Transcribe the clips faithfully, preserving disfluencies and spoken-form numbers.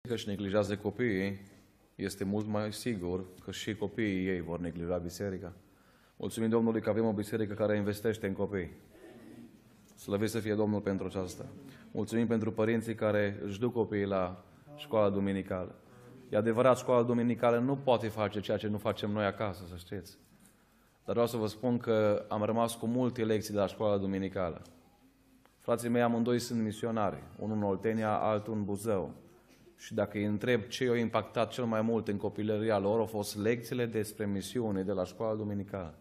Că își neglijează copiii, este mult mai sigur că și copiii ei vor neglija biserica. Mulțumim Domnului că avem o biserică care investește în copii. Slăvit să fie Domnul pentru aceasta. Mulțumim pentru părinții care își duc copiii la școala duminicală. E adevărat, școala duminicală nu poate face ceea ce nu facem noi acasă, să știți. Dar vreau să vă spun că am rămas cu multe lecții de la școala duminicală. Frații mei amândoi sunt misionari, unul în Oltenia, altul în Buzău. Și dacă îi întreb ce i-a impactat cel mai mult în copilăria lor, au fost lecțiile despre misiune de la școala duminicală.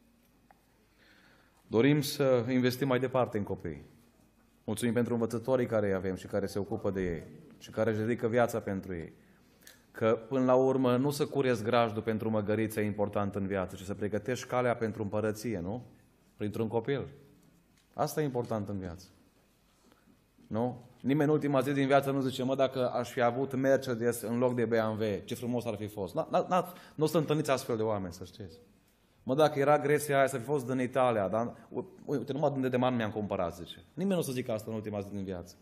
Dorim să investim mai departe în copii. Mulțumim pentru învățătorii care îi avem și care se ocupă de ei și care își dedică viața pentru ei. Că până la urmă nu să cureți grajdul pentru măgăriță e important în viață, ci să pregătești calea pentru împărăție, nu? Printr-un copil. Asta e important în viață. Nu? Nimeni în ultima zi din viață nu zice, mă, dacă aș fi avut Mercedes în loc de B M W, ce frumos ar fi fost. Nu o să întâlniți astfel de oameni, să știți. Mă, dacă era Grecia aia, să fi fost din Italia, dar uite, numai de deman mi-am cumpărat, zice. Nimeni nu o să zică asta în ultima zi din viață.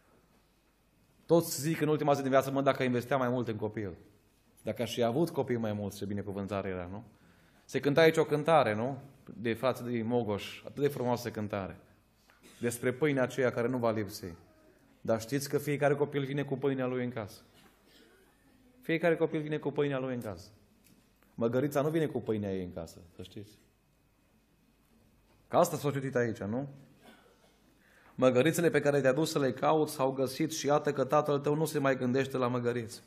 Toți zic în ultima zi din viață, mă, dacă investea mai mult în copil. Dacă aș fi avut copii mai mulți, ce binecuvântare era, nu? Se cânta aici o cântare, nu? De frații de Mogoș, atât de frumoasă cântare. Despre pâinea aceea care nu va lipsi. Dar știți că fiecare copil vine cu pâinea lui în casă. Fiecare copil vine cu pâinea lui în casă. Măgărița nu vine cu pâinea ei în casă, să știți. Că asta s-a citit aici, nu? Măgărițele pe care te-a dus să le cauți s-au găsit și iată că tatăl tău nu se mai gândește la măgăriță.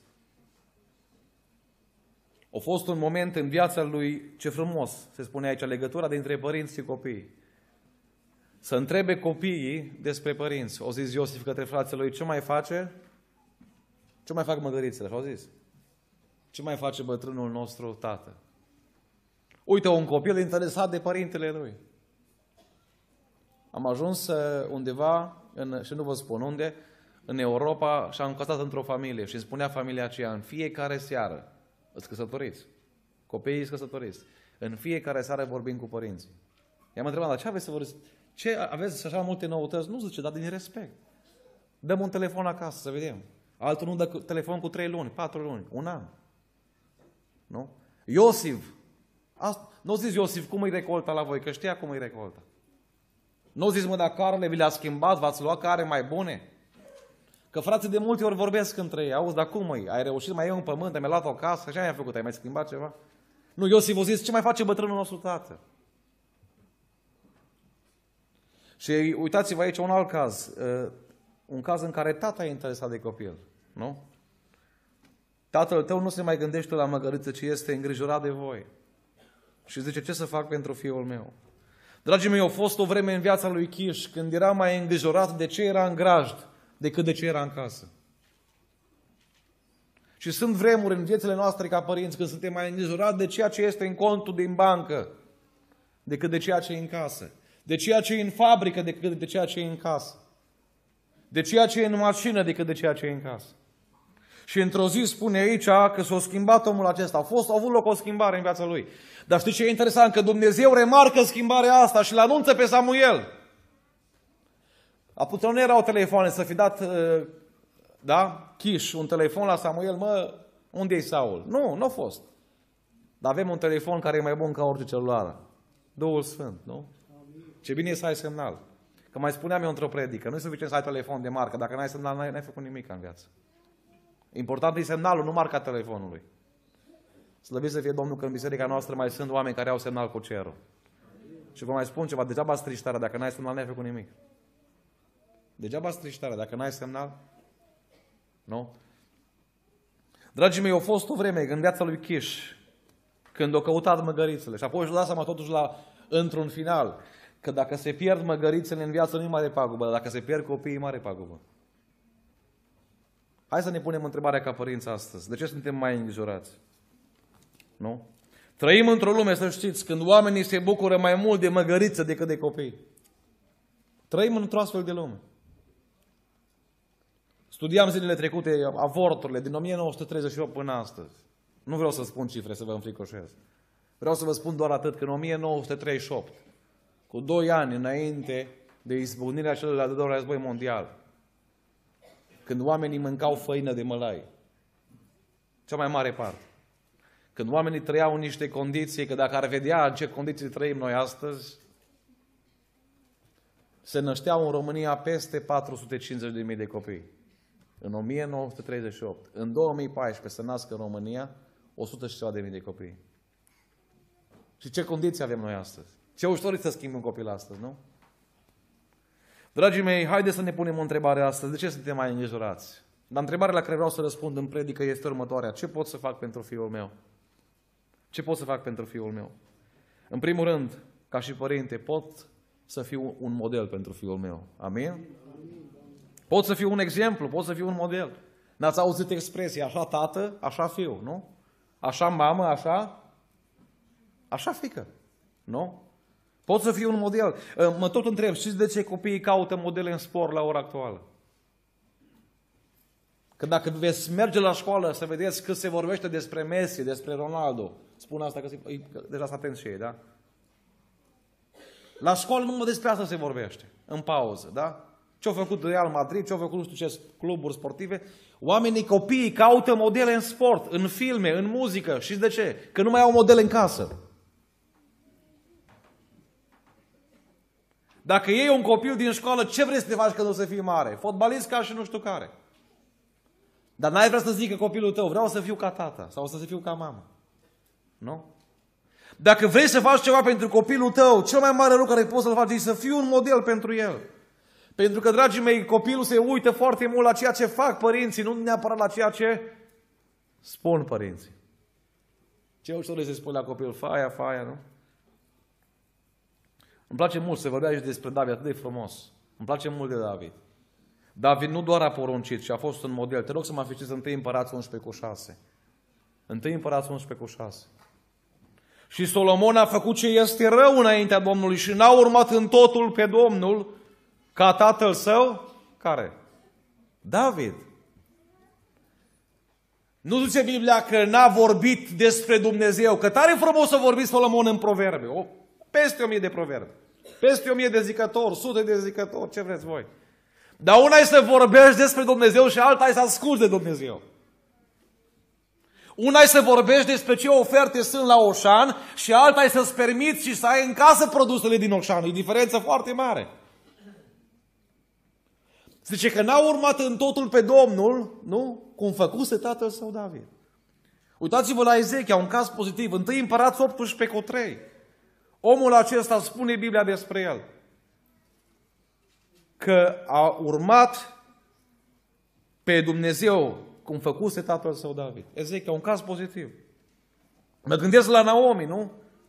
A fost un moment în viața lui, ce frumos, se spune aici, legătura dintre părinți și copii. Să întrebe copiii despre părinți. O zis Iosif către frații lui, ce mai face? Ce mai fac măgărițele? Și au zis, ce mai face bătrânul nostru tată? Uite, un copil interesat de părintele lui. Am ajuns undeva, în, și nu vă spun unde, în Europa și am căsat într-o familie și îmi spunea familia aceea, în fiecare seară, îți căsătoriți, copiii îți căsătoriți, în fiecare seară vorbim cu părinții. I-am întrebat, dar ce aveți să vorbiți? Ce aveți așa multe noutăți? Nu zice, dar din respect. Dăm un telefon acasă să vedem. Altul nu dă telefon cu trei luni, patru luni, un an. Nu? Iosif. Nu zis Iosif cum îi recolta la voi, că știa cum îi recolta. Nu zis, mă, dacă carele vi le-a schimbat, v-ați luat care mai bune? Că frații de multe ori vorbesc între ei. Auzi, dar cum îi? Ai reușit, mai iei un pământ, mi-ai luat o casă, așa mi-a făcut, ai mai schimbat ceva? Nu, Iosif a zis, ce mai face bătrânul nostru tată? Și uitați-vă aici un alt caz. Un caz în care tata e interesat de copil. Nu? Tatăl tău nu se mai gândește la măgăriță, ci este îngrijorat de voi. Și zice, ce să fac pentru fiul meu? Dragii mei, a fost o vreme în viața lui Chiș când era mai îngrijorat de ce era în grajd decât de ce era în casă. Și sunt vremuri în viețile noastre ca părinți când suntem mai îngrijorați de ceea ce este în contul din bancă decât de ceea ce e în casă. De ceea ce e în fabrică decât de ceea ce e în casă. De ceea ce e în mașină decât de ceea ce e în casă. Și într-o zi spune aici că s-a schimbat omul acesta. A fost, a avut loc o schimbare în viața lui. Dar știți ce e interesant? Că Dumnezeu remarcă schimbarea asta și le anunță pe Samuel. Atunci nu erau telefoane să fi dat, da, Chiș, un telefon la Samuel, mă, unde e Saul? Nu, nu a fost. Dar avem un telefon care e mai bun ca orice celulară. Duhul Sfânt, nu? Ce bine e să ai semnal. Că mai spuneam eu într-o predică, nu e suficient să ai telefon de marcă, dacă n-ai semnal, n-ai, n-ai făcut nimic în viață. Important e semnalul, nu marca telefonului. Slăvit să fie Domnul că în biserica noastră mai sunt oameni care au semnal cu cerul. Și vă mai spun ceva, degeaba striștarea, dacă n-ai semnal, n-ai făcut nimic. Degeaba striștarea, dacă n-ai semnal, nu? Dragii mei, a fost o vreme în viața lui Chiș, când au căutat măgărițele și apoi își dat seama totuși la, într-un final, că dacă se pierd măgărițele în viață nu e mare pagubă, dar dacă se pierd copiii, e mare pagubă. Hai să ne punem întrebarea ca părinți astăzi. De ce suntem mai îngrijorați? Nu? Trăim într-o lume, să știți, când oamenii se bucură mai mult de măgăriță decât de copii. Trăim într-o astfel de lume. Studiam zilele trecute avorturile din o mie nouă sute treizeci și opt până astăzi. Nu vreau să spun cifre, să vă înfricoșez. Vreau să vă spun doar atât, că în o mie nouă sute treizeci și opt, cu doi ani înainte de izbucnirea celui de-al doilea război mondial, când oamenii mâncau făină de mălai, Cea mai mare parte. Când oamenii trăiau în niște condiții, că dacă ar vedea în ce condiții trăim noi astăzi, se nășteau în România peste patru sute cincizeci de mii de copii. În o mie nouă sute treizeci și opt. În două mii paisprezece se nasc în România o sută și ceva de mii de copii. Și ce condiții avem noi astăzi? Ce ușor e să schimbi un copil astăzi, nu? Dragii mei, haideți să ne punem o întrebare astăzi. De ce suntem mai îngrijorați? Dar întrebarea la care vreau să răspund în predică este următoarea. Ce pot să fac pentru fiul meu? Ce pot să fac pentru fiul meu? În primul rând, ca și părinte, pot să fiu un model pentru fiul meu. Amin? Pot să fiu un exemplu, pot să fiu un model. N-ați auzit expresia, așa tată, așa fiu, nu? Așa mamă, așa, așa fiică, nu? Pot să fiu un model. Mă tot întreb, știți de ce copiii caută modele în sport la ora actuală? Că dacă veți merge la școală să vedeți cât se vorbește despre Messi, despre Ronaldo, spun asta că se, deja s-a atent și ei, da? La școală numai despre asta se vorbește, în pauză, da? Ce-au făcut Real Madrid, ce-au făcut nu știu ce cluburi sportive. Oamenii, copiii, caută modele în sport, în filme, în muzică. Știți de ce? Că nu mai au modele în casă. Dacă iei un copil din școală, ce vrei să te faci când o să fii mare? Fotbalist ca și nu știu care. Dar n-ai vrea să zică copilul tău, vreau să fiu ca tata sau să fiu ca mama. Nu? Dacă vrei să faci ceva pentru copilul tău, cel mai mare lucru care poți să-l faci e să fii un model pentru el. Pentru că, dragii mei, copilul se uită foarte mult la ceea ce fac părinții, nu neapărat la ceea ce spun părinții. Ce ușor e să spui la copil, faia, faia, nu? Îmi place mult să vorbea aici despre David, atât de frumos. Îmi place mult de David. David nu doar a poruncit, ci a fost un model. Te rog să mă afișezi întâi Împărați unsprezece cu șase. întâi Împărați unsprezece cu șase. Și Solomon a făcut ce este rău înaintea Domnului și n-a urmat în totul pe Domnul ca tatăl său. Care? David. Nu zice Biblia că n-a vorbit despre Dumnezeu, că tare frumos să vorbi Solomon în proverbe. O, peste o mie de proverbe. Peste o mie de zicători, sute de zicători, ce vreți voi. Dar una e să vorbești despre Dumnezeu și alta e să asculți de Dumnezeu. Una e să vorbești despre ce oferte sunt la Oșan și alta e să-ți permiți și să ai în casă produsele din Oșan. E diferență foarte mare. Zice că n-a urmat în totul pe Domnul, nu? Cum făcuse tatăl său David. Uitați-vă la Ezechia, un caz pozitiv. întâi Împărați optsprezece cu trei. Omul acesta spune Biblia despre el că a urmat pe Dumnezeu cum făcuse tatăl său David. Ezechia, un caz pozitiv. Mă gândesc la Naomi, nu?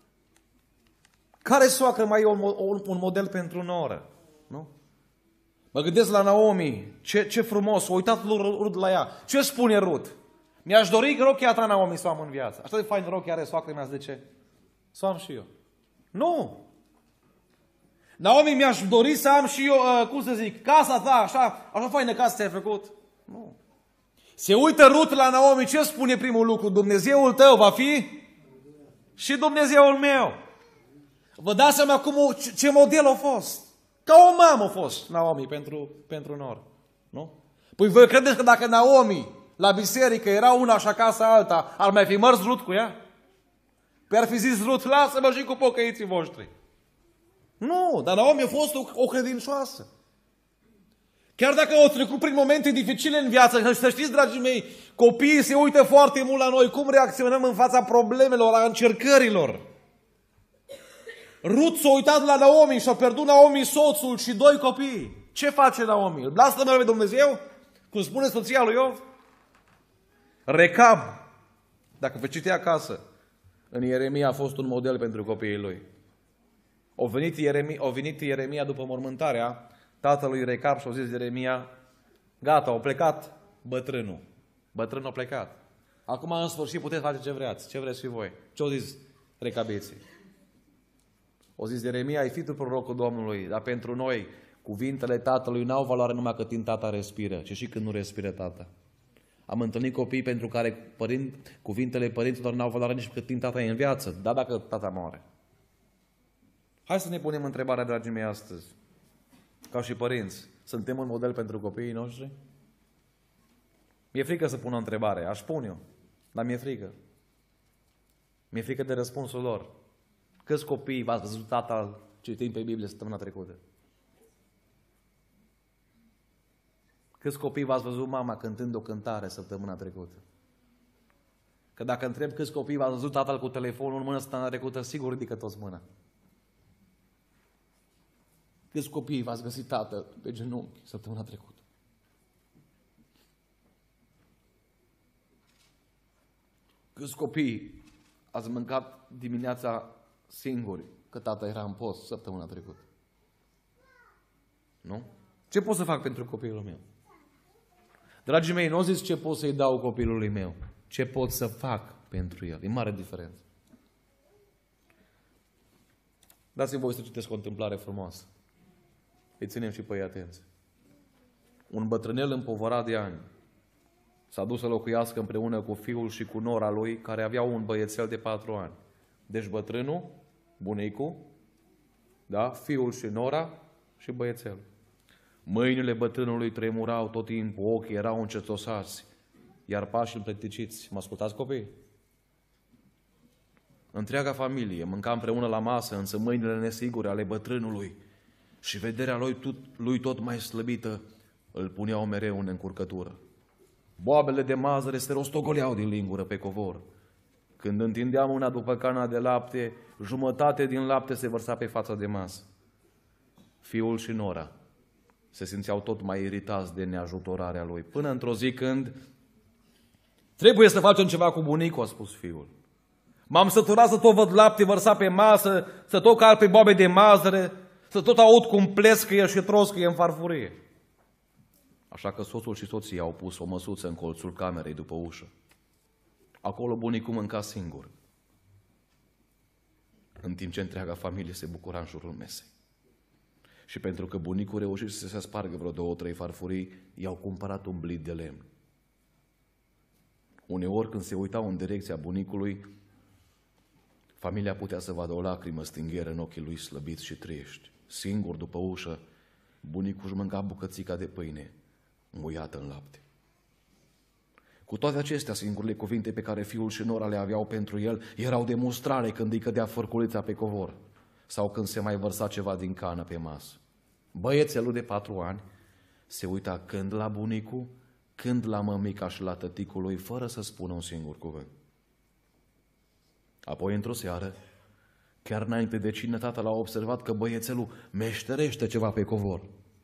Care soacră mai e un, un model pentru noră? Nu? Mă gândesc la Naomi, ce, ce frumos, a uitat Rut la ea. Ce spune Rut? Mi-aș dori rochia ta, Naomi, să o am în viață. Așa de fain rochia are soacră mea, de ce? Să o am și eu. Nu! Naomi, mi-aș dori să am și eu, uh, cum să zic, casa ta, așa, așa faină casă ți-ai făcut. Nu. Se uită Rut la Naomi, ce spune primul lucru? Dumnezeul tău va fi și Dumnezeul meu. Vă dați seama cum o, ce model a fost? Ca o mamă a fost Naomi pentru, pentru nor. Nu? Păi voi credeți că dacă Naomi la biserică era una și acasă alta, ar mai fi mers Rut cu ea? Păi ar fi zis Rut, lasă-mă și cu pocăiții voștri. Nu, dar Naomi a fost o, o credincioasă. Chiar dacă au trecut prin momente dificile în viață, să știți, dragii mei, copiii se uită foarte mult la noi, cum reacționăm în fața problemelor, la încercărilor. Rut s-a uitat la Naomi și a pierdut Naomi soțul și doi copii. Ce face Naomi? Îl blastă pe Dumnezeu? Cum spune soția lui Iov? Recab, dacă vă citi acasă, în Ieremia a fost un model pentru copiii lui. O venit Ieremia, o venit Ieremia după mormântarea tatălui Recab și a zis Ieremia, gata, a plecat bătrânul. Bătrânul a plecat. Acum, în sfârșit, puteți face ce vreați. Ce vreți și voi. Ce au zis recabiții? O zis Ieremia, ai fi tu prorocul Domnului, dar pentru noi cuvintele tatălui n-au valoare numai cât timp tata respiră, ci și când nu respiră tata. Am întâlnit copii pentru care părin, cuvintele părinților n-au valoare nici cât timp tata e în viață, dar dacă tata moare. Hai să ne punem întrebarea, dragii mei, astăzi. Ca și părinți, suntem un model pentru copiii noștri? Mi-e frică să pun o întrebare, aș pun eu. Dar mi-e frică. Mi-e frică de răspunsul lor. Câți copii v-ați văzut tata citind pe Biblie săptămâna trecută? Câți copii v-ați văzut mama cântând o cântare săptămâna trecută? Că dacă întreb câți copii v-ați văzut tatăl cu telefonul în mână săptămâna trecută, sigur ridică toți mâna. Câți copii v-ați găsit tatăl pe genunchi săptămâna trecută? Câți copii ați mâncat dimineața singuri, că tata era în post săptămâna trecută? Nu? Ce pot să fac pentru copilul meu? Dragii mei, nu zic ce pot să-i dau copilului meu. Ce pot să fac pentru el. E mare diferență. Dați-mi voi să citesc o întâmplare frumoasă. Îi ținem și pe ei atenți. Un bătrânel împovărat de ani s-a dus să locuiască împreună cu fiul și cu nora lui, care aveau un băiețel de patru ani. Deci bătrânul, bunicul, da, fiul și nora și băiețelul. Mâinile bătrânului tremurau tot timpul, ochii erau încetosați, iar pașii împleticiți. Mă ascultați, copii? Întreaga familie mânca împreună la masă, însă mâinile nesigure ale bătrânului și vederea lui tot, lui tot mai slăbită îl puneau mereu în încurcătură. Boabele de mazăre se rostogoleau din lingură pe covor. Când întindea mâna după cana de lapte, jumătate din lapte se vărsa pe fața de masă. Fiul și nora se simțeau tot mai iritați de neajutorarea lui, până într-o zi când trebuie să facem ceva cu bunicul, a spus fiul. M-am săturat să tot văd lapte vărsat pe masă, să tot cal pe boabe de mazăre, să tot aud cum plescăie și troscăie în farfurie. Așa că soțul și soția au pus o măsuță în colțul camerei după ușă. Acolo bunicul mânca singur, în timp ce întreaga familie se bucura în jurul mesei. Și pentru că bunicul reușise să se spargă vreo două, trei farfurii, i-au cumpărat un blid de lemn. Uneori, când se uitau în direcția bunicului, familia putea să vadă o lacrimă stingheră în ochii lui slăbiți și triști. Singur, după ușă, bunicul își mânca bucățica de pâine muiată în lapte. Cu toate acestea, singurele cuvinte pe care fiul și nora le aveau pentru el erau de mustrare când îi cădea fărculița pe covor sau când se mai vărsa ceva din cană pe masă. Băiețelul de patru ani se uita când la bunicul, când la mămica și la tăticul lui, fără să spună un singur cuvânt. Apoi, într-o seară, chiar înainte de cină, tatăl a observat că băiețelul meșterește ceva pe covor.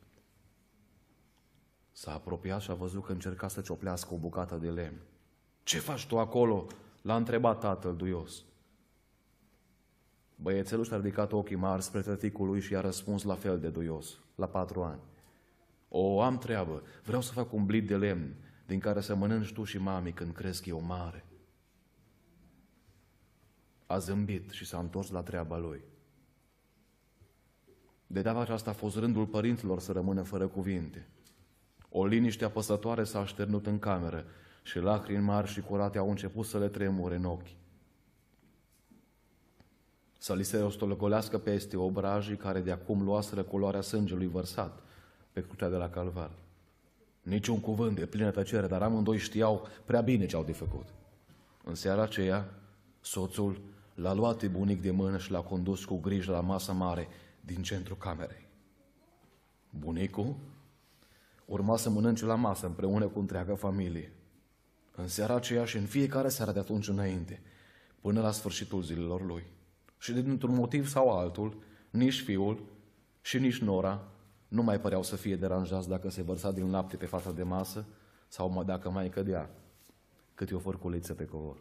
S-a apropiat și a văzut că încerca să cioplească o bucată de lemn. Ce faci tu acolo?" l-a întrebat tatăl duios. Băiețelul și-a ridicat ochii mari spre tăticul lui și i-a răspuns la fel de duios, la patru ani. O, am treabă, vreau să fac un blid de lemn din care să mănânci tu și mami când cresc eu mare. A zâmbit și s-a întors la treaba lui. De data aceasta a fost rândul părinților să rămână fără cuvinte. O liniște apăsătoare s-a așternut în cameră și lacrimi mari și curate au început să le tremure în ochi. Să li se rostologolească peste obrajii care de acum luaseră culoarea sângelui vărsat pe crucea de la Calvar. Niciun cuvânt, de plină tăcere, dar amândoi știau prea bine ce au de făcut. În seara aceea, soțul l-a luat pe bunic de mână și l-a condus cu grijă la masa mare din centrul camerei. Bunicul urma să mănânce la masă împreună cu întreaga familie. În seara aceea și în fiecare seară de atunci înainte, până la sfârșitul zilelor lui. Și dintr-un motiv sau altul, nici fiul și nici nora nu mai păreau să fie deranjați dacă se vărsa din lapte pe fața de masă sau dacă mai cădea câte o fărculiță pe covor.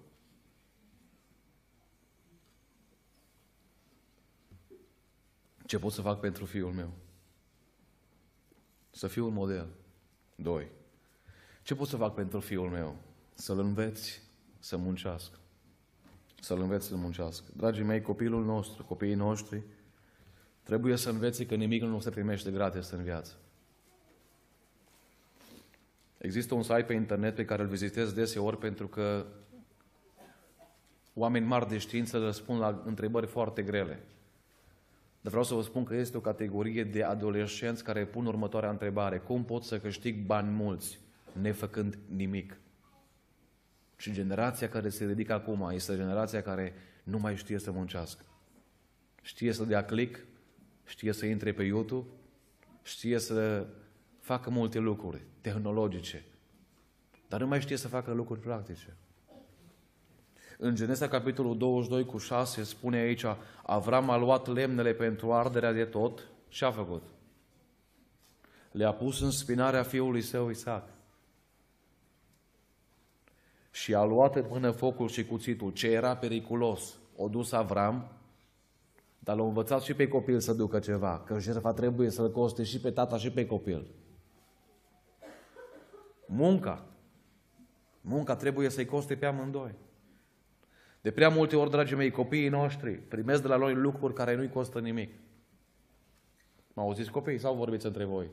Ce pot să fac pentru fiul meu? Să fiu un model. Doi. Ce pot să fac pentru fiul meu? Să-l înveți să muncească. Să-l înveți să muncească. Dragii mei, copilul nostru, copiii noștri, trebuie să învețe că nimic nu se primește gratis în viață. Există un site pe internet pe care îl vizitez deseori pentru că oameni mari de știință răspund la întrebări foarte grele. Dar vreau să vă spun că este o categorie de adolescenți care pun următoarea întrebare. Cum pot să câștig bani mulți nefăcând nimic? Și Și generația care se ridică acum este generația care nu mai știe să muncească. Știe să dea click, știe să intre pe YouTube, știe să facă multe lucruri tehnologice, dar nu mai știe să facă lucruri practice. În Genesa, capitolul douăzeci și doi cu șase, spune aici, Avram a luat lemnele pentru arderea de tot și a făcut. Le-a pus în spinarea fiului său Isaac. Și a luat în mână focul și cuțitul. Ce era periculos, o dus Avram, dar l-a învățat și pe copil să ducă ceva, că jertfa trebuie să-l coste și pe tata și pe copil. Munca. Munca trebuie să-i coste pe amândoi. De prea multe ori, dragii mei, copiii noștri primesc de la noi lucruri care nu-i costă nimic. Mă auziți copiii sau vorbiți între voi?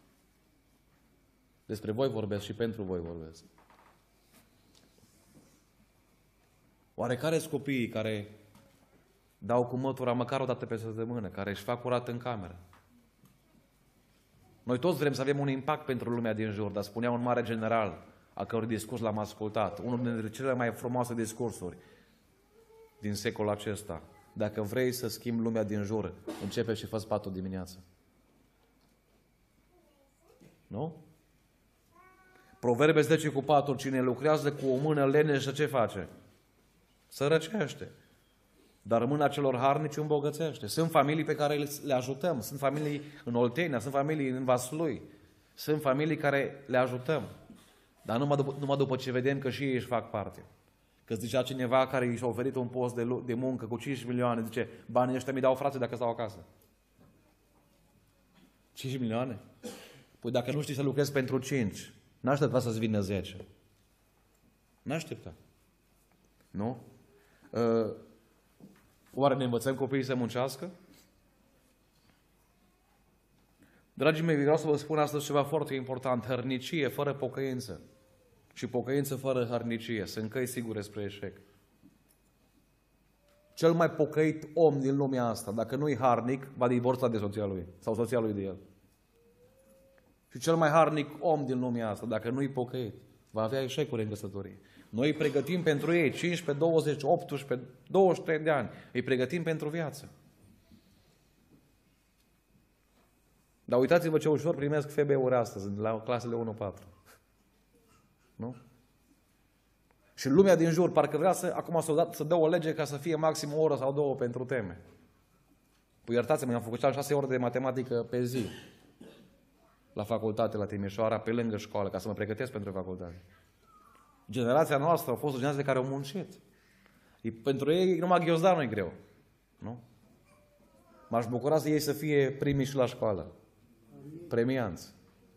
Despre voi vorbesc și pentru voi vorbesc. Oare care sunt copiii care dau cu mătura măcar o dată pe săptămână, care își fac curat în cameră? Noi toți vrem să avem un impact pentru lumea din jur, dar spunea un mare general, a cărui discurs l-am ascultat, unul dintre cele mai frumoase discursuri din secolul acesta. Dacă vrei să schimbi lumea din jur, începe și fă patul dimineața. Nu? Proverbe zece cu patru, cine lucrează cu o mână leneșă, ce face? Sărăcește. Dar mâna celor harnici îmbogățește. Sunt familii pe care le ajutăm. Sunt familii în Oltenia, sunt familii în Vaslui. Sunt familii care le ajutăm. Dar numai după, numai după ce vedem că și ei își fac parte. Că zicea cineva care i-și-a oferit un post de, de muncă cu cinci milioane, zice, banii ăștia mi dau frate dacă stau acasă. cinci milioane? Păi dacă nu știi să lucrezi pentru cinci, n-aștepta să-ți vină zece. N-aștepta. Nu? Uh, oare ne învățăm copiii să muncească? Dragii mei, vreau să vă spun astăzi ceva foarte important. Hărnicie fără pocăință și pocăință fără hărnicie sunt căi sigure spre eșec. Cel mai pocăit om din lumea asta, dacă nu-i harnic, va divorța de soția lui sau soția lui de el. Și cel mai harnic om din lumea asta, dacă nu-i pocăit, va avea eșecuri în căsătorie. Noi îi pregătim pentru ei cincisprezece, douăzeci, optsprezece, douăzeci și trei de ani. Îi pregătim pentru viață. Dar uitați-vă ce ușor primesc F B-uri astăzi, la clasele unu patru. Nu? Și lumea din jur parcă vrea să, acum să, să dă o lege ca să fie maxim o oră sau două pentru teme. Păi iertați-mă, am făcut șase ore de matematică pe zi la facultate, la Timișoara, pe lângă școală, ca să mă pregătesc pentru facultate. Generația noastră a fost o generație care au muncit. E, pentru ei numai ghiozdan nu e greu. Nu? M-aș bucura să ei să fie primii și la școală. Premianți.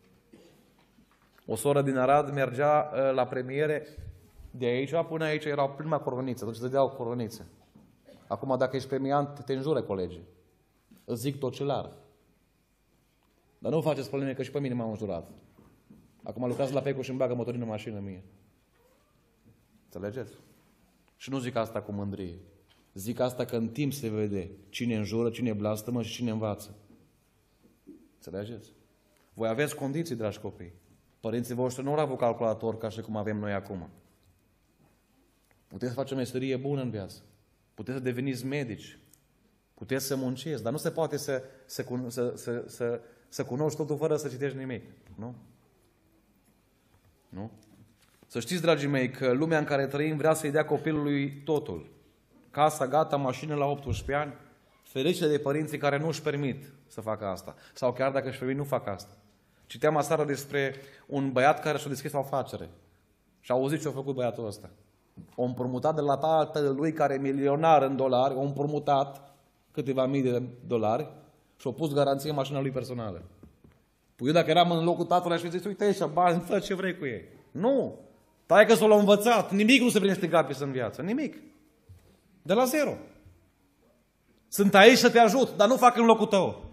O soră din Arad mergea uh, la premiere de aici până aici era prima coroniță. Deci dădeau coronițe. Acum dacă ești premiant, te înjură colegii. Îți zic tocelar. Dar nu faceți probleme că și pe mine m-au înjurat. Acum lucrați la Pecu și îmi bagă motorină în mașină mie. Înțelegeți? Și nu zic asta cu mândrie. Zic asta că în timp se vede cine înjură, cine blastămă și cine învață. Înțelegeți? Voi aveți condiții, dragi copii. Părinții voștri nu au avut calculator ca și cum avem noi acum. Puteți să faceți o meserie bună în viață. Puteți să deveniți medici. Puteți să munciți. Dar nu se poate să, să, să, să, să, să cunoști totul fără să citești nimic. Nu? Nu? Să știți, dragii mei, că lumea în care trăim vrea să-i dea copilului totul. Casa, gata, mașină la optsprezece ani. Ferice de părinții care nu își permit să facă asta. Sau chiar dacă își permit, nu fac asta. Citeam aseară despre un băiat care și-a deschis o afacere. Și a auzit ce a făcut băiatul ăsta. O împrumutat de la tatăl lui care e milionar în dolari, o împrumutat câteva mii de dolari și a pus garanție în mașina lui personală. Păi eu dacă eram în locul tatălui aș fi zis, uite așa, bani, fă ce vrei cu ei. Nu! Tai că s-o l-a învățat. Nimic nu se primește gratis în viață. Nimic. De la zero. Sunt aici să te ajut, dar nu fac în locul tău.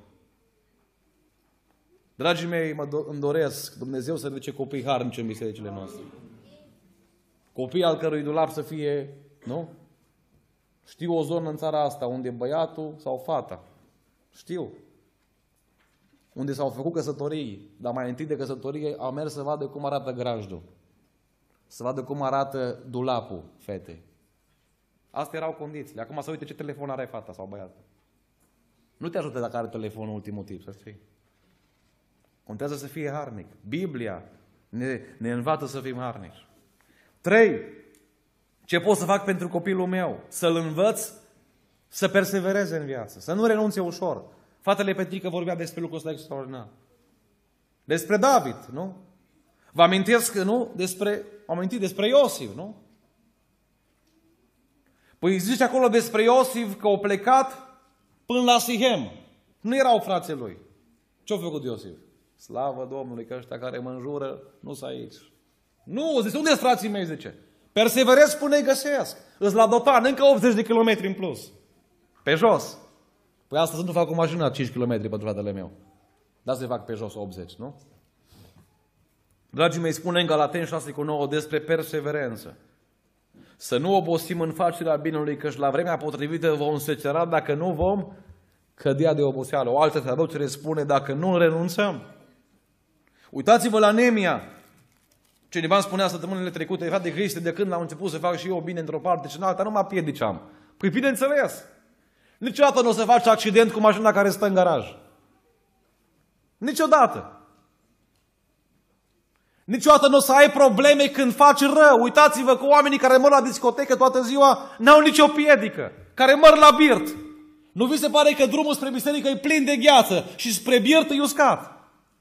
Dragii mei, mă do- îmi doresc Dumnezeu să ridice copii harnici în bisericile noastre. Copii al cărui dulap să fie, nu? Știu o zonă în țara asta unde băiatul sau fata, știu, unde s-au făcut căsătorii, dar mai întâi de căsătorie au mers să vadă cum arată grajdul. să vadă cum arată dulapul fetei. Astea erau condițiile. Acum să uite ce telefon are fata sau băiatul. Nu te ajută dacă are telefonul ultimul tip, să știi. Contează să fie harnic. Biblia ne, ne învață să fim harnici. Trei. Ce pot să fac pentru copilul meu? Să-l învăț să persevereze în viață, să nu renunțe ușor. Fratele Petrică vorbea despre lucrul ăsta extraordinar. Despre David, nu? Vă amintesc, nu? Despre, am amintit despre Iosif, nu? Păi zice acolo despre Iosif că au plecat până la Sihem. Nu erau frații lui. Ce-a făcut Iosif? Slavă Domnului că ăștia care mă înjură nu sunt aici. Nu, zice, unde sunt frații mei, zice? Perseverez până îi găsesc. Îți la Dotan, încă optzeci de kilometri în plus. Pe jos. Păi astăzi nu fac cu mașina cinci kilometri pentru fratele meu. Dar să fac pe jos optzeci, nu? Dragii mei, spune în Galateni șase cu nouă despre perseverență. Să nu obosim în facerea binelui, căci la vremea potrivită vom secera dacă nu vom cădea de oboseală. O altă traducere spune dacă nu renunțăm. Uitați-vă la Neemia. Cineva îmi spunea săptămânile trecute, frate Cristi, de când am început să fac și eu bine într-o parte și în alta, nu mă piediceam. Păi bineînțeles. Niciodată nu o să faci accident cu mașina care stă în garaj. Niciodată. Niciodată nu o să ai probleme când faci rău. Uitați-vă că oamenii care mor la discotecă toată ziua n-au nicio piedică. Care mor la birt. Nu vi se pare că drumul spre biserică e plin de gheață și spre birt e uscat?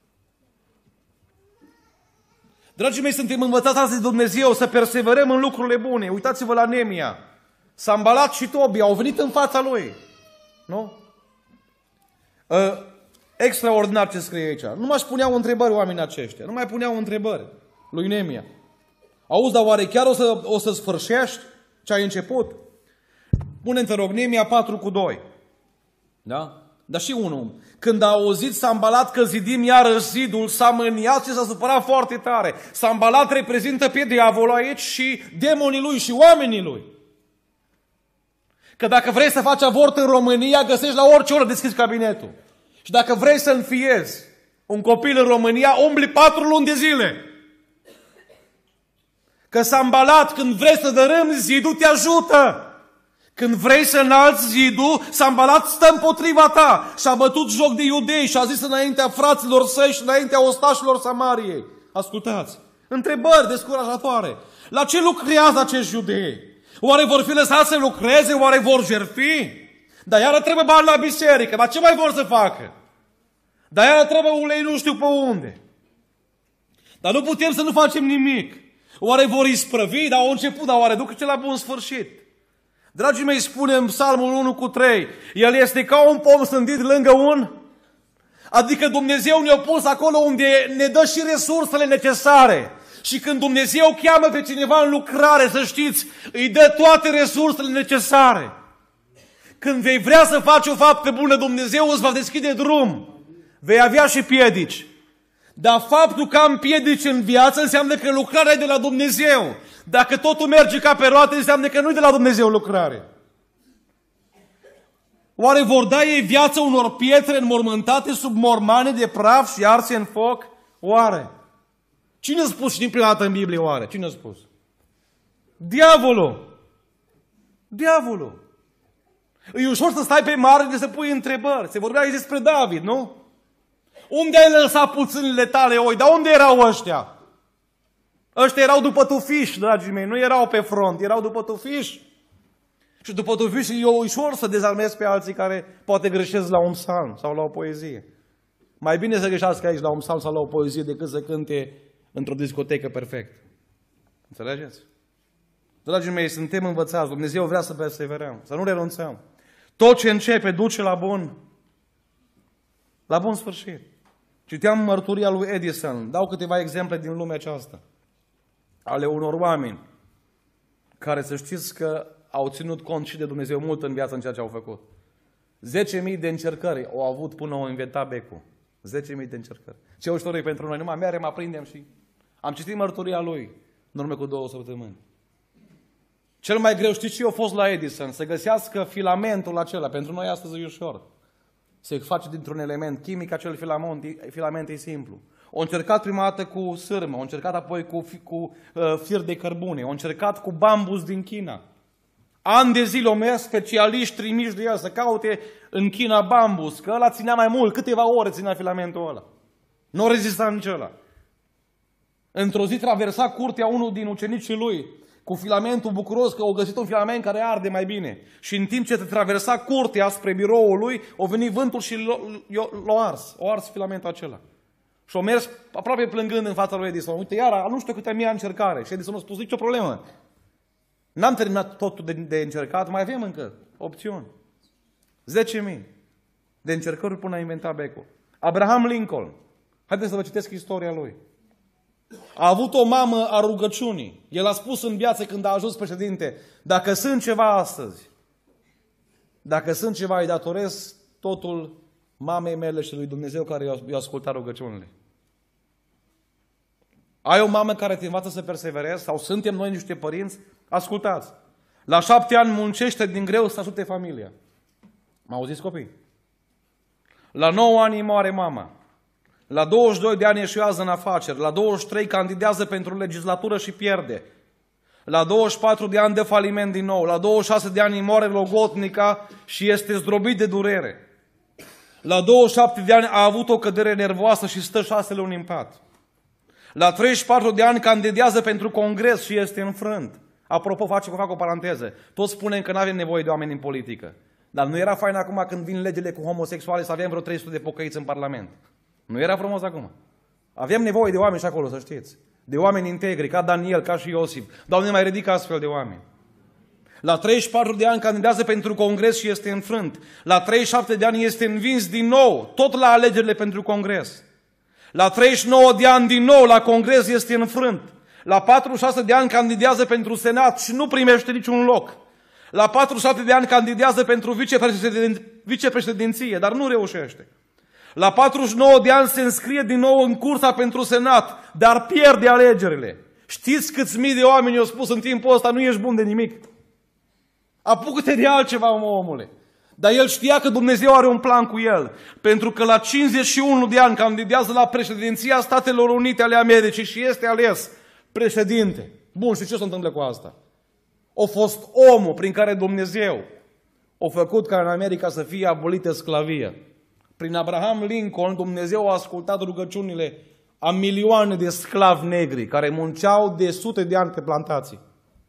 Dragii mei, suntem învățați astăzi de Dumnezeu să perseverăm în lucrurile bune. Uitați-vă la Neemia. Sanbalat și Tobia au venit în fața lui. Nu? Uh, extraordinar ce scrie aici. Nu mai puneau întrebări oamenii aceștia. Nu mai puneau întrebări lui Neemia. Auzi, dar oare chiar o să, o să sfârșești ce ai început? Pune-te, rog, Neemia patru cu doi. Da? Dar și unul. Când a auzit Sanbalat că zidim iarăși zidul, s-a mâniat și s-a supărat foarte tare. Sanbalat reprezintă pe diavolul aici și demonii lui și oamenii lui. Că dacă vrei să faci avort în România, găsești la orice oră deschizi cabinetul. Și dacă vrei să înfiezi un copil în România, umbli patru luni de zile. Că Sanbalat, când vrei să dărâmi zidul, te ajută. Când vrei să înalți zidul, Sanbalat stă împotriva ta și a bătut joc de iudei și a zis înaintea fraților săi și înaintea ostașilor Samariei. Ascultați, întrebări descurajatoare. La ce lucrează acești iudei? Oare vor fi lăsați să lucreze? Oare vor jertfi? Dar iară trebuie bani la biserică. Dar ce mai vor să facă? Dar iară trebuie ulei nu știu pe unde. Dar nu putem să nu facem nimic. Oare vor isprăvi? Dar au început, dar oare duc ce la bun sfârșit? Dragii mei, spune în Psalmul unu cu trei, el este ca un pom sândit lângă un... Adică Dumnezeu ne-a pus acolo unde ne dă și resursele necesare. Și când Dumnezeu cheamă pe cineva în lucrare, să știți, îi dă toate resursele necesare. Când vei vrea să faci o faptă bună, Dumnezeu îți va deschide drum. Vei avea și piedici. Dar faptul că am piedici în viață înseamnă că lucrarea e de la Dumnezeu. Dacă totul merge ca pe roate, înseamnă că nu e de la Dumnezeu lucrare. Oare vor da ei viață unor pietre înmormântate sub mormane de praf și arse în foc? Oare? Cine a spus și din prima dată în Biblie, oare? Cine a spus? Diavolul. Diavolul. E ușor să stai pe margine să pui întrebări. Se vorbea aici despre David, nu? Unde ai lăsat puținile tale oi? Dar unde erau ăștia? Ăștia erau după tufiș, dragii mei, nu erau pe front, erau după tufiș. Și după tufiș e ușor să dezarmezi pe alții care poate greșesc la un psalm sau la o poezie. Mai bine să greșească aici la un psalm sau la o poezie decât să cânte într-o discotecă perfect. Înțelegeți? Dragii mei, suntem învățați, Dumnezeu vrea să perseverăm, să nu renunțăm. Tot ce începe duce la bun, la bun sfârșit. Citeam mărturia lui Edison, dau câteva exemple din lumea aceasta, ale unor oameni care să știți că au ținut cont și de Dumnezeu mult în viață în ceea ce au făcut. zece mii de încercări au avut până au inventat becul. zece mii de încercări. Ce ușor e pentru noi, numai merem, aprindem și... Am citit mărturia lui în urmă cu două săptămâni. Cel mai greu, știți ce a fost la Edison? Să găsească filamentul acela. Pentru noi astăzi e ușor. Se face dintr-un element chimic, acel filament, filament e simplu. Au încercat prima dată cu sârmă, au încercat apoi cu, cu uh, fir de cărbune, au încercat cu bambus din China. Ani de zile au mers specialiști trimiși de el să caute în China bambus, că ăla ținea mai mult, câteva ore ținea filamentul ăla. Nu rezista nici ăla. Într-o zi traversa curtea unul din ucenicii lui cu filamentul bucuros că au găsit un filament care arde mai bine. Și în timp ce traversa curtea spre biroul lui, a venit vântul și l-a ars. O ars filamentul acela. Și a mers aproape plângând în fața lui Edison. Uite, iar nu știu câte mii încercare. Și Edison a spus, nicio problemă. N-am terminat totul de, de încercat, mai avem încă opțiuni. zece mii de încercări până a inventat becul. Abraham Lincoln. Haideți să vă citesc istoria lui. A avut o mamă a rugăciunii. El a spus în viață când a ajuns președinte, dacă sunt ceva astăzi, dacă sunt ceva, îi datorez totul mamei mele și lui Dumnezeu care i-a ascultat rugăciunile. Ai o mamă care te învață să perseverezi? Sau suntem noi niște părinți? Ascultați. La șapte ani muncește din greu să ajute familia. M-auziți, copii? La nouă ani moare mama. La douăzeci și doi de ani eșuează în afaceri. La douăzeci și trei candidează pentru legislatură și pierde. La douăzeci și patru de ani dă faliment din nou. La douăzeci și șase de ani moare logotnica și este zdrobit de durere. La douăzeci și șapte de ani a avut o cădere nervoasă și stă șase luni în pat. La treizeci și patru de ani candidează pentru congres și este înfrânt. Apropo, face, fac o paranteză. Toți spunem că nu avem nevoie de oameni în politică. Dar nu era fain acum când vin legile cu homosexuale să avem vreo trei sute de pocăiți în Parlament. Nu era frumos acum. Avem nevoie de oameni și acolo, să știți. De oameni integri, ca Daniel, ca și Iosif. Doamne, mai ridică astfel de oameni. La treizeci și patru de ani candidează pentru congres și este înfrânt. La treizeci și șapte de ani este învins din nou, tot la alegerile pentru congres. La treizeci și nouă de ani din nou la congres este înfrânt. La patruzeci și șase de ani candidează pentru senat și nu primește niciun loc. La patruzeci și șapte de ani candidează pentru vicepreședin... vicepreședinție, dar nu reușește. La patruzeci și nouă de ani se înscrie din nou în cursa pentru senat, dar pierde alegerile. Știți câți mii de oameni i-au spus în timpul ăsta, nu ești bun de nimic? Apucă-te de altceva, omule. Dar el știa că Dumnezeu are un plan cu el. Pentru că la cincizeci și unu de ani candidează la președinția Statelor Unite ale Americii și este ales președinte. Bun, și ce se întâmplă cu asta? A fost omul prin care Dumnezeu a făcut ca în America să fie abolită sclavia. Prin Abraham Lincoln, Dumnezeu a ascultat rugăciunile a milioane de sclavi negri care munceau de sute de ani pe plantații.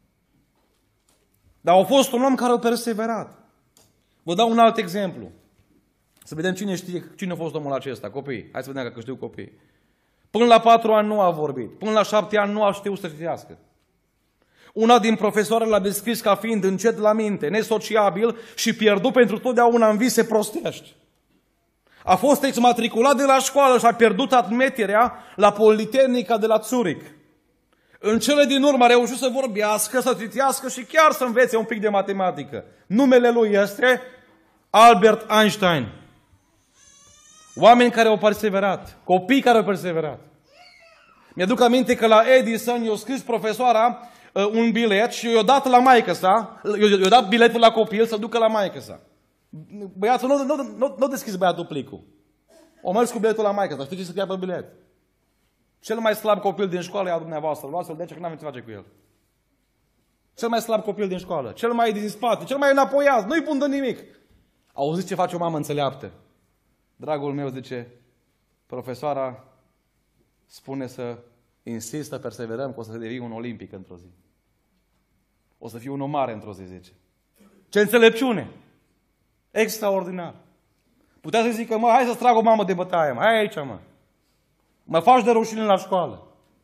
Dar a fost un om care a perseverat. Vă dau un alt exemplu. Să vedem cine știe cine a fost omul acesta, copii. Hai să vedem că știu copii. Până la patru ani nu a vorbit. Până la șapte ani nu a știut să citească. Una din profesoare l-a descris ca fiind încet la minte, nesociabil și pierdut pentru totdeauna în vise prostești. A fost exmatriculat de la școală și a pierdut admiterea la Politehnica de la Zurich. În cele din urmă a reușit să vorbească, să citească și chiar să învețe un pic de matematică. Numele lui este Albert Einstein. Oameni care au perseverat, copii care au perseverat. Mi-aduc aminte că la Edison i-a scris profesoara uh, un bilet și i-a dat la maică sa, i-a dat biletul la copil să ducă la maică sa. Băiatul, nu, nu, nu, nu deschis băiatul plicul. O mers cu biletul la maică sa, știi ce scria pe bilet? Cel mai slab copil din școală e a dumneavoastră, luați-l de aici că n-avem ce face cu el. Cel mai slab copil din școală, cel mai din spate, cel mai înapoiat, nu-i bun de nimic. Auziți ce face o mamă înțeleaptă? Dragul meu, zice, profesoara spune să insist, să perseverăm, că o să devii un olimpic într-o zi. O să fii un om mare într-o zi, zice. Ce înțelepciune! Extraordinar! Putea să zică, mă, hai să-ți trag o mamă de bătaie, mă, hai aici, mă. Mă faci de rușine la școală.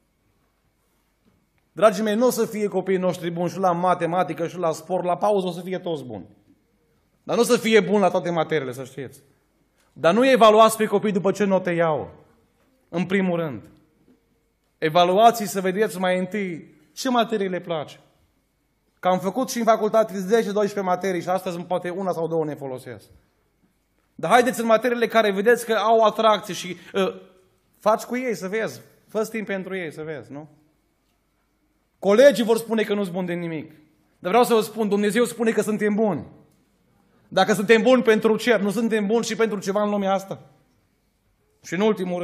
Dragii mei, nu o să fie copiii noștri buni și la matematică și la sport, la pauză o să fie toți buni. Dar nu o să fie buni la toate materiile, să știți. Dar nu evaluați pe copii după ce note iau. În primul rând. Evaluați să vedeți mai întâi ce materii le place. Că am făcut și în facultate zece doisprezece materii și astăzi poate una sau două ne folosesc. Dar haideți în materiile care vedeți că au atracție și uh, faci cu ei să vezi. Fă-ți timp pentru ei să vezi, nu? Colegii vor spune că nu-s buni de nimic. Dar vreau să vă spun, Dumnezeu spune că suntem buni. Dacă suntem buni pentru cer, nu suntem buni și pentru ceva în lumea asta. Și în ultimul rând,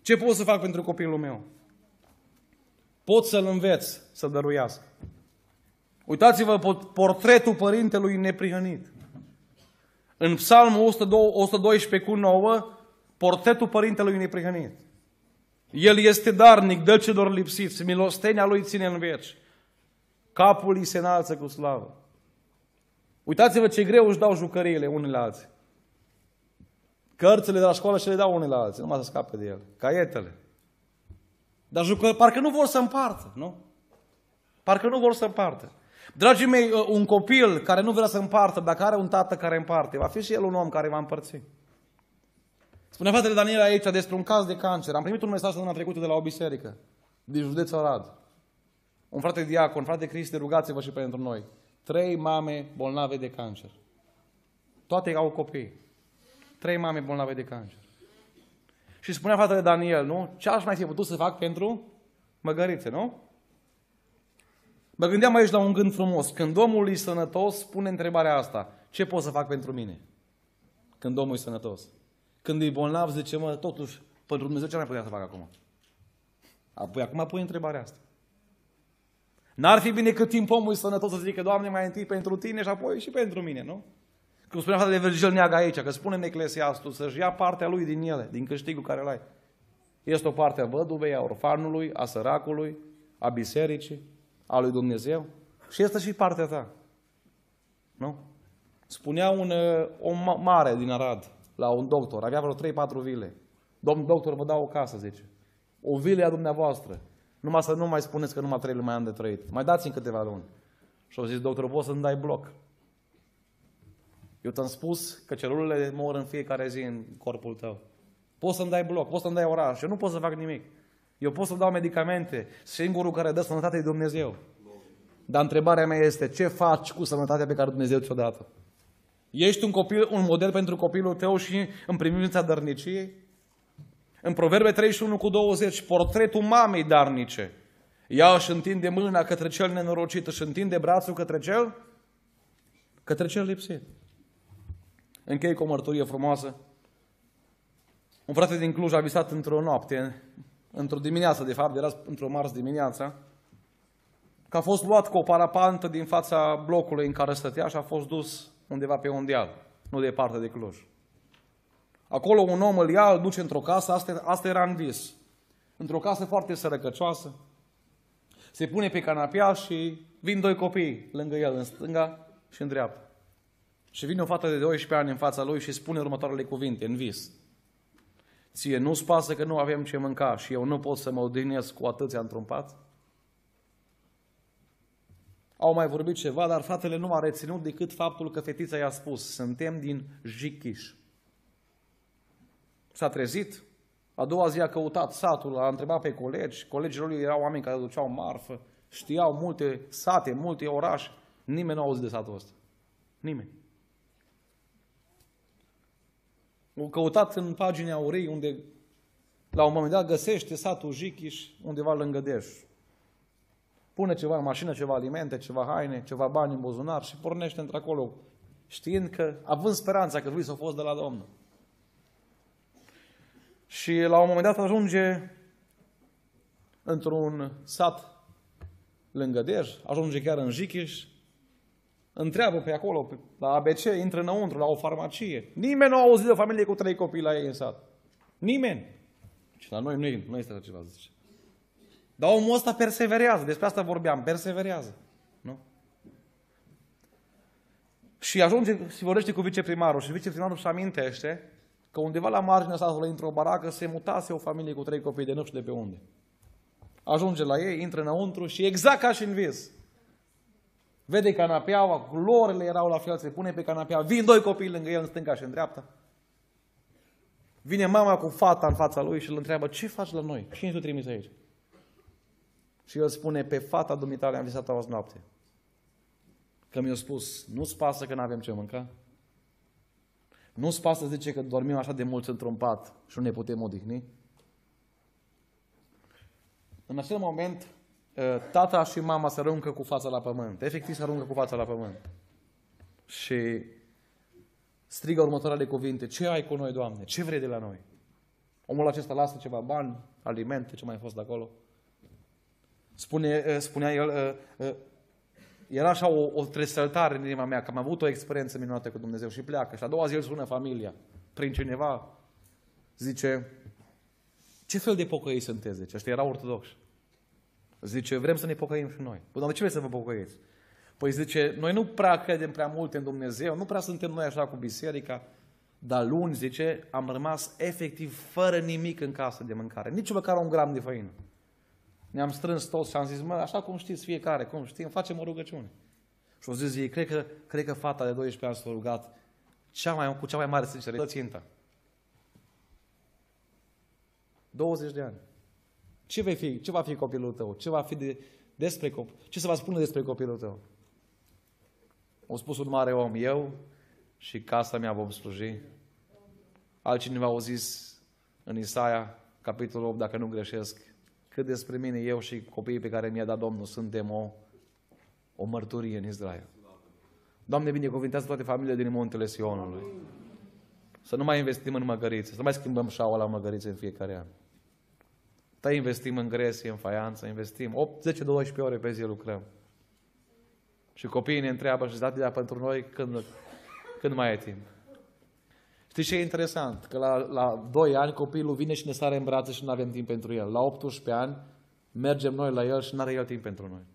Ce pot să fac pentru copilul meu? Pot să-l înveț să dăruiască. Uitați-vă portretul părintelui neprihănit. În Psalmul o sută doisprezece cu nouă, portretul părintelui neprihănit. El este darnic, dă celor lipsiți, milostenia lui ține în veci. Capul îi se înalță cu slavă. Uitați-vă ce greu își dau jucăriile unele alții. Cărțile de la școală și le dau unele alții, numai să scape de ele. Caietele. Dar jucă, parcă nu vor să împartă, nu? Parcă nu vor să împartă. Dragii mei, un copil care nu vrea să împartă, dacă are un tată care împarte, va fi și el un om care va împărți. Spunea fratele Daniel aici despre un caz de cancer. Am primit un mesaj săptămâna trecută de la o biserică din județul Arad. Un frate diacon, frate Cristi, rugați-vă și pentru noi. Trei mame bolnave de cancer. Toate au copii. Trei mame bolnave de cancer. Și spunea fratele Daniel, nu? Ce aș mai fi putut să fac pentru măgărițe, nu? Mă gândeam aici la un gând frumos. Când omul e sănătos, pune întrebarea asta. Ce pot să fac pentru mine? Când omul e sănătos. Când e bolnav, zice, mă, totuși, pentru Dumnezeu ce mai putea să fac acum? Apoi acum pune întrebarea asta. N-ar fi bine cât timp omul e sănătos să zică, Doamne, mai întâi pentru tine și apoi și pentru mine, nu? Cum spunea fratele Virgil Neaga aici, că spune în Eclesiastul să-și ia partea lui din ele, din câștigul care îl ai. Este o parte a văduvei, a orfanului, a săracului, a bisericii, a lui Dumnezeu și este și partea ta. Nu? Spunea un om mare din Arad la un doctor, avea vreo trei patru vile. Domnul doctor, vă dau o casă, zice. O vilă a dumneavoastră. Numai să nu mai spuneți că numai trei mai am de trăit. Mai dați-mi câteva luni. Și au zis, doctor, poți să-mi dai bloc. Eu te-am spus că celulele mor în fiecare zi în corpul tău. Poți să-mi dai bloc, poți să-mi dai oraș. Eu nu pot să fac nimic. Eu pot să dau medicamente. Singurul care dă sănătate e Dumnezeu. Dar întrebarea mea este, ce faci cu sănătatea pe care Dumnezeu ți-o dat? Ești un, copil, un model pentru copilul tău și în privința dărniciei? În Proverbe treizeci și unu cu douăzeci, portretul mamei darnice. Ea își întinde mâna către cel nenorocit, își întinde brațul către cel, către cel lipsit. Închei cu o mărturie frumoasă. Un frate din Cluj a visat într-o noapte, într-o dimineață, de fapt, era într-o marți dimineața, că a fost luat cu o parapantă din fața blocului în care stătea și a fost dus undeva pe un deal, nu departe de Cluj. Acolo un om îl ia, îl duce într-o casă, asta, asta era în vis. Într-o casă foarte sărăcăcioasă, se pune pe canapea și vin doi copii lângă el, în stânga și în dreapta. Și vine o fată de doisprezece ani în fața lui și spune următoarele cuvinte, în vis. Ție nu-ți pasă că nu avem ce mânca și eu nu pot să mă odihnesc cu atâția într-un pat? Au mai vorbit ceva, dar fratele nu a reținut decât faptul că fetița i-a spus, suntem din Jichiș. S-a trezit, a doua zi a căutat satul, a întrebat pe colegi, colegii lui erau oameni care duceau marfă, știau multe sate, multe orașe, nimeni nu a auzit de satul ăsta. Nimeni. Au căutat în pagina Aurii, unde la un moment dat găsește satul Jichiș undeva lângă Deș. Pune ceva în mașină, ceva alimente, ceva haine, ceva bani în buzunar și pornește într-acolo, știind că, având speranța că visul a fost de la Domnul. Și la un moment dat ajunge într-un sat lângă Dej, ajunge chiar în Jichiș, întreabă pe acolo, pe, la A B C, intră înăuntru, la o farmacie. Nimeni nu a auzit de o familie cu trei copii la ei în sat. Nimeni. Și la noi nu, nu este așa ceva, zice. Dar omul ăsta perseverează, despre asta vorbeam, perseverează. Nu? Și ajunge și vorbește cu viceprimarul și viceprimarul își amintește că undeva la marginea satului, într-o baracă, se mutase o familie cu trei copii de nu știu de pe unde. Ajunge la ei, intră înăuntru și exact ca și în vis. Vede canapeaua, culorile erau la fel, se pune pe canapea, vin doi copii lângă el, în stânga și în dreapta. Vine mama cu fata în fața lui și îl întreabă, ce faci la noi? Cine te-a trimis aici? Și el spune, pe fata dumitale am visat azi noapte. Că mi-a spus, nu-ți pasă că nu avem ce mânca? Nu-ți pasă, zice, că dormim așa de mulți într-un pat și nu ne putem odihni? În acel moment, tata și mama se aruncă cu fața la pământ. Efectiv se aruncă cu fața la pământ. Și strigă următoarele cuvinte, ce ai cu noi, Doamne? Ce vrei de la noi? Omul acesta lasă ceva bani, alimente, ce mai a fost de acolo. Spune, spunea el, era așa o, o tresăltare în inima mea, că am avut o experiență minunată cu Dumnezeu și pleacă. Și a doua zi îl sună familia, prin cineva, zice, ce fel de pocăi sunteți? Zice, ăștia erau ortodoxi. Zice, vrem să ne pocăim și noi. Păi, Doamne, ce vreți să vă pocăiți? Păi zice, noi nu prea credem prea mult în Dumnezeu, nu prea suntem noi așa cu biserica, dar luni, zice, am rămas efectiv fără nimic în casă de mâncare, nici măcar un gram de făină. Ne-am strâns toți și am zis, mă, așa cum știți fiecare, cum știm, facem o rugăciune. Și o zis ei, cred că, cred că fata de doisprezece ani s-a rugat cea mai, cu cea mai mare sinceritate țintă. douăzeci de ani. Ce, vei fi, ce va fi copilul tău? Ce va fi de, despre copil? Ce se va spune despre copilul tău? A spus un mare om, eu și casa mea vom sluji. Altcineva a zis în Isaia, capitolul opt, dacă nu greșesc, cât despre mine, eu și copiii pe care mi-a dat Domnul, suntem o, o mărturie în Israel. Doamne, binecuvintează toate familiile din Muntele Sionului. Să nu mai investim în măgărițe, să nu mai schimbăm șaua la măgărițe în fiecare an. Să investim în gresie, în faianță, investim opt, zece, doisprezece ore pe zi lucrăm. Și copiii ne întreabă și zic, dar pentru noi când, când mai e timp? Știi ce e interesant? Că la, la doi ani copilul vine și ne sare în brațe și nu avem timp pentru el. La optsprezece ani mergem noi la el și nu are el timp pentru noi.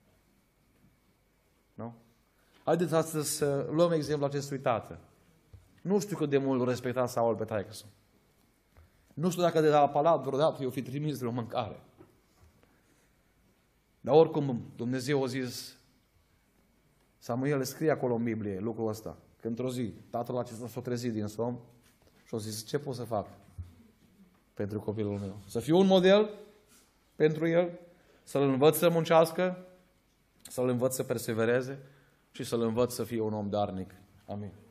Nu? Haideți astăzi să luăm exemplu acestui tată. Nu știu cât de mult îl respecta Saul pe taică-su. Nu știu dacă de la palat vreodată i-o fi trimis de o mâncare. Dar oricum Dumnezeu a zis, Samuel scrie acolo în Biblie lucrul ăsta. Că într-o zi tatăl acesta s-a trezit din somn și a zis, ce pot să fac pentru copilul meu? Să fiu un model pentru el, să-l învăț să muncească, să-l învăț să persevereze și să-l învăț să fie un om darnic. Amin.